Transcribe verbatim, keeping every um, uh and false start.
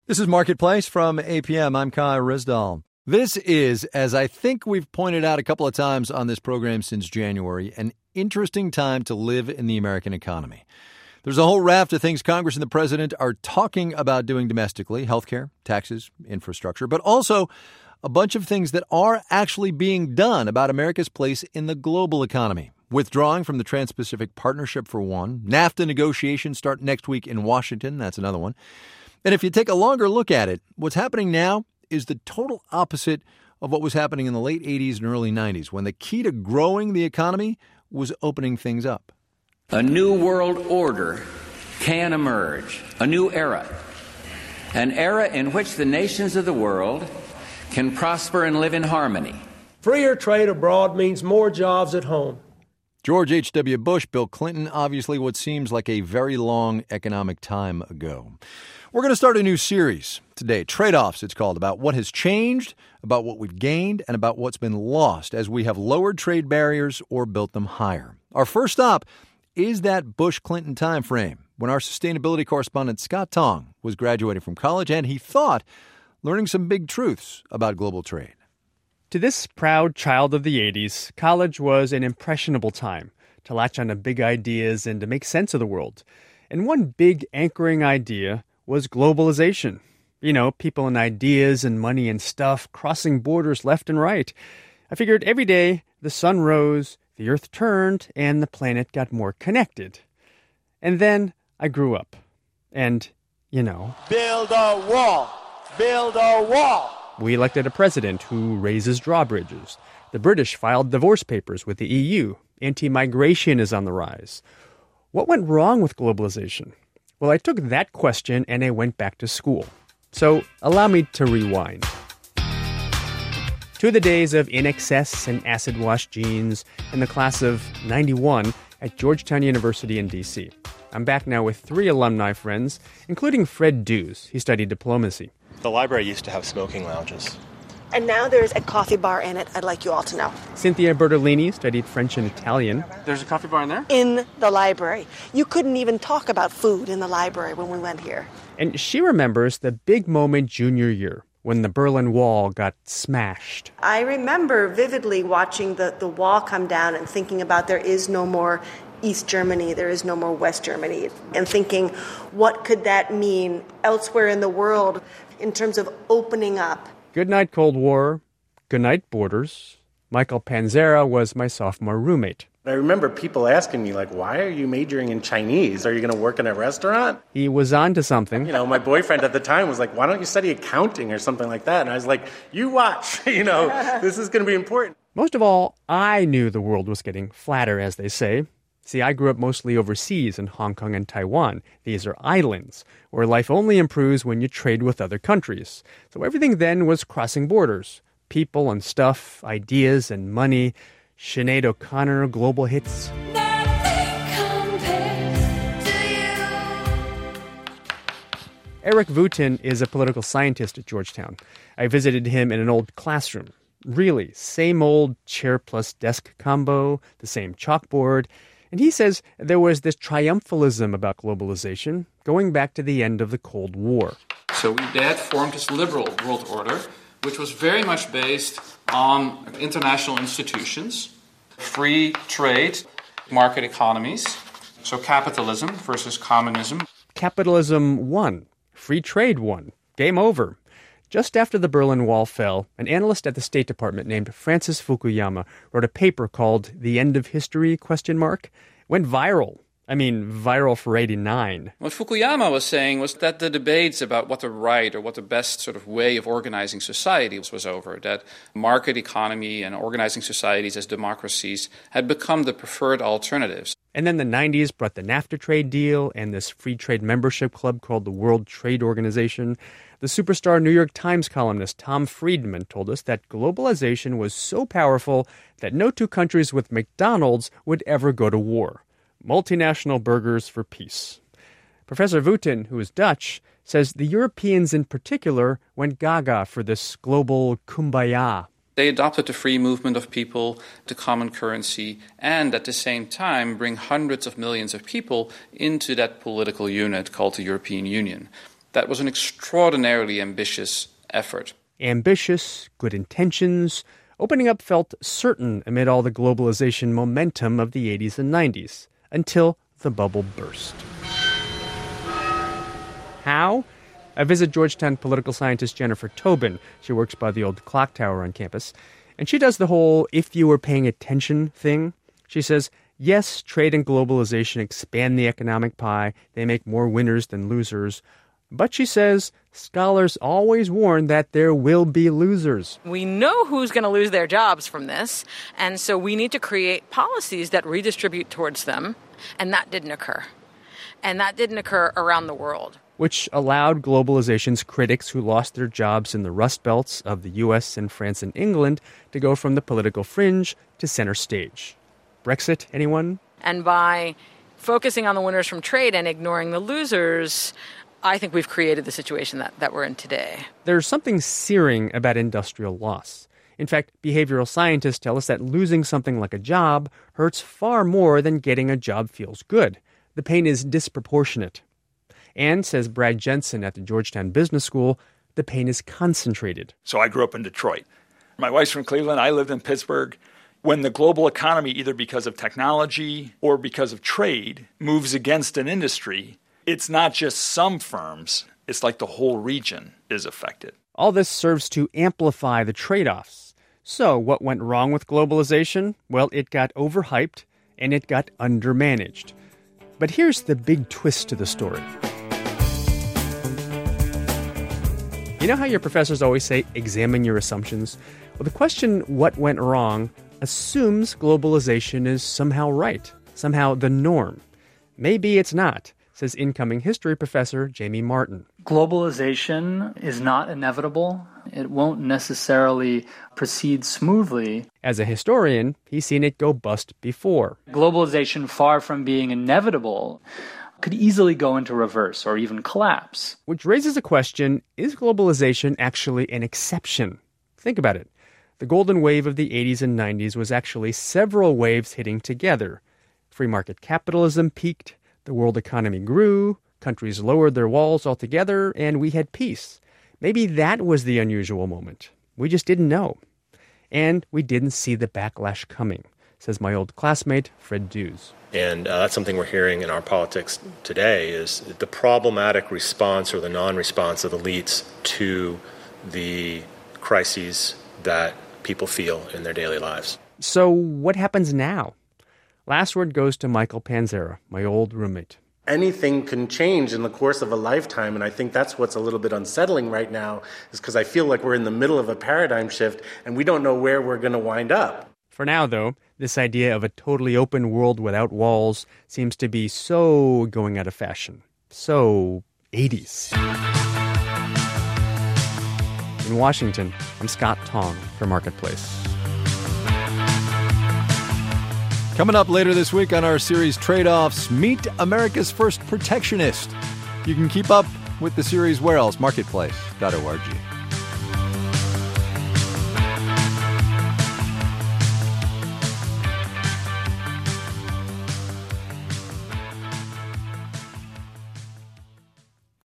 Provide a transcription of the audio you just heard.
This is Marketplace from A P M. I'm Kai Risdal. This is, as I think we've pointed out a couple of times on this program since January, an interesting time to live in the American economy. There's a whole raft of things Congress and the president are talking about doing domestically, healthcare, taxes, infrastructure, but also a bunch of things that are actually being done about America's place in the global economy. Withdrawing from the Trans-Pacific Partnership for one. NAFTA negotiations start next week in Washington. That's another one. And if you take a longer look at it, what's happening now is the total opposite of what was happening in the late eighties and early nineties, when the key to growing the economy was opening things up. A new world order can emerge, a new era, an era in which the nations of the world can prosper and live in harmony. Freer trade abroad means more jobs at home. George H W. Bush, Bill Clinton, obviously what seems like a very long economic time ago. We're going to start a new series today, Trade-Offs it's called, about what has changed, about what we've gained, and about what's been lost as we have lowered trade barriers or built them higher. Our first stop is that Bush-Clinton time frame, when our sustainability correspondent Scott Tong was graduating from college and he thought learning some big truths about global trade. To this proud child of the eighties, college was an impressionable time to latch onto big ideas and to make sense of the world. And one big anchoring idea was globalization. You know, people and ideas and money and stuff crossing borders left and right. I figured every day the sun rose, the earth turned, and the planet got more connected. And then I grew up. And, you know... Build a wall! Build a wall! We elected a president who raises drawbridges. The British filed divorce papers with the E U. Anti-migration is on the rise. What went wrong with globalization? Well, I took that question and I went back to school. So allow me to rewind. To the days of In Excess and Acid Wash Jeans and the class of ninety-one at Georgetown University in D C. I'm back now with three alumni friends, including Fred Dews. He studied diplomacy. The library used to have smoking lounges. And now there's a coffee bar in it, I'd like you all to know. Cynthia Bertolini studied French and Italian. There's a coffee bar in there? In the library. You couldn't even talk about food in the library when we went here. And she remembers the big moment junior year, when the Berlin Wall got smashed. I remember vividly watching the, the wall come down and thinking about there is no more East Germany, there is no more West Germany, and thinking, what could that mean elsewhere in the world in terms of opening up? Good night, Cold War. Good night, borders. Michael Panzera was my sophomore roommate. I remember people asking me, like, why are you majoring in Chinese? Are you going to work in a restaurant? He was on to something. You know, my boyfriend at the time was like, why don't you study accounting or something like that? And I was like, you watch, you know, this is going to be important. Most of all, I knew the world was getting flatter, as they say. See, I grew up mostly overseas in Hong Kong and Taiwan. These are islands, where life only improves when you trade with other countries. So everything then was crossing borders. People and stuff, ideas and money. Sinead O'Connor, global hits. Eric Wooten is a political scientist at Georgetown. I visited him in an old classroom. Really, same old chair plus desk combo, the same chalkboard. And he says there was this triumphalism about globalization going back to the end of the Cold War. So that formed this liberal world order, which was very much based on international institutions, free trade, market economies, so capitalism versus communism. Capitalism won. Free trade won. Game over. Just after the Berlin Wall fell, an analyst at the State Department named Francis Fukuyama wrote a paper called The End of History, question mark. Went viral. I mean, viral for eighty-nine. What Fukuyama was saying was that the debates about what the right or what the best sort of way of organizing society was, was over, that market economy and organizing societies as democracies had become the preferred alternatives. And then the nineties brought the NAFTA trade deal and this free trade membership club called the World Trade Organization. The superstar New York Times columnist Tom Friedman told us that globalization was so powerful that no two countries with McDonald's would ever go to war. Multinational burgers for peace. Professor Wooten, who is Dutch, says the Europeans in particular went gaga for this global kumbaya. They adopted the free movement of people, the common currency, and at the same time bring hundreds of millions of people into that political unit called the European Union. That was an extraordinarily ambitious effort. Ambitious, good intentions. Opening up felt certain amid all the globalization momentum of the eighties and nineties, until the bubble burst. How? I visit Georgetown political scientist Jennifer Tobin. She works by the old clock tower on campus. And she does the whole if you were paying attention thing. She says, yes, trade and globalization expand the economic pie. They make more winners than losers. But she says, scholars always warn that there will be losers. We know who's going to lose their jobs from this, and so we need to create policies that redistribute towards them, and that didn't occur. And that didn't occur around the world. Which allowed globalization's critics who lost their jobs in the Rust Belts of the U S and France and England to go from the political fringe to center stage. Brexit, anyone? And by focusing on the winners from trade and ignoring the losers, I think we've created the situation that, that we're in today. There's something searing about industrial loss. In fact, behavioral scientists tell us that losing something like a job hurts far more than getting a job feels good. The pain is disproportionate. And, says Brad Jensen at the Georgetown Business School, the pain is concentrated. So I grew up in Detroit. My wife's from Cleveland. I lived in Pittsburgh. When the global economy, either because of technology or because of trade, moves against an industry, it's not just some firms. It's like the whole region is affected. All this serves to amplify the trade-offs. So what went wrong with globalization? Well, it got overhyped and it got undermanaged. But here's the big twist to the story. You know how your professors always say, examine your assumptions? Well, the question, what went wrong, assumes globalization is somehow right, somehow the norm. Maybe it's not, says incoming history professor Jamie Martin. Globalization is not inevitable. It won't necessarily proceed smoothly. As a historian, he's seen it go bust before. Globalization, far from being inevitable, could easily go into reverse or even collapse. Which raises a question, is globalization actually an exception? Think about it. The golden wave of the eighties and nineties was actually several waves hitting together. Free market capitalism peaked, the world economy grew, countries lowered their walls altogether, and we had peace. Maybe that was the unusual moment. We just didn't know. And we didn't see the backlash coming, says my old classmate, Fred Dews. And uh, that's something we're hearing in our politics today, is the problematic response or the non-response of elites to the crises that people feel in their daily lives. So what happens now? Last word goes to Michael Panzera, my old roommate. Anything can change in the course of a lifetime, and I think that's what's a little bit unsettling right now, is because I feel like we're in the middle of a paradigm shift, and we don't know where we're going to wind up. For now, though, this idea of a totally open world without walls seems to be so going out of fashion. So eighties. In Washington, I'm Scott Tong for Marketplace. Coming up later this week on our series Trade-Offs, meet America's first protectionist. You can keep up with the series where else? marketplace dot org.